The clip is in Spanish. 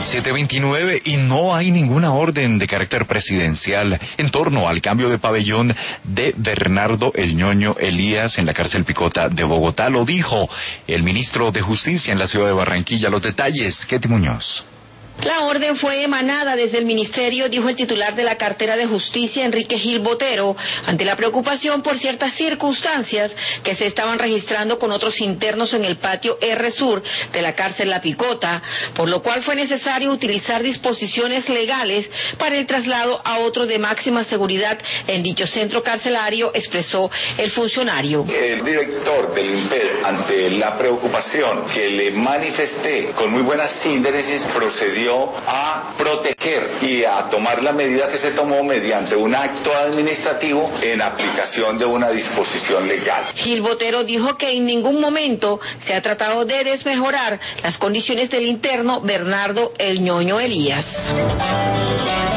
7:29 y no hay ninguna orden de carácter presidencial en torno al cambio de pabellón de Bernardo El Ñoño Elías en la cárcel Picota de Bogotá. Lo dijo el ministro de Justicia en la ciudad de Barranquilla. Los detalles, Ketty Muñoz. La orden fue emanada desde el ministerio, dijo el titular de la cartera de Justicia, Enrique Gil Botero, ante la preocupación por ciertas circunstancias que se estaban registrando con otros internos en el patio R Sur de la cárcel La Picota, por lo cual fue necesario utilizar disposiciones legales para el traslado a otro de máxima seguridad en dicho centro carcelario, expresó el funcionario. El director del INPED, ante la preocupación que le manifesté con muy buena síntesis, procedió a proteger y a tomar la medida que se tomó mediante un acto administrativo en aplicación de una disposición legal. Gil Botero dijo que en ningún momento se ha tratado de desmejorar las condiciones del interno Bernardo El Ñoño Elías.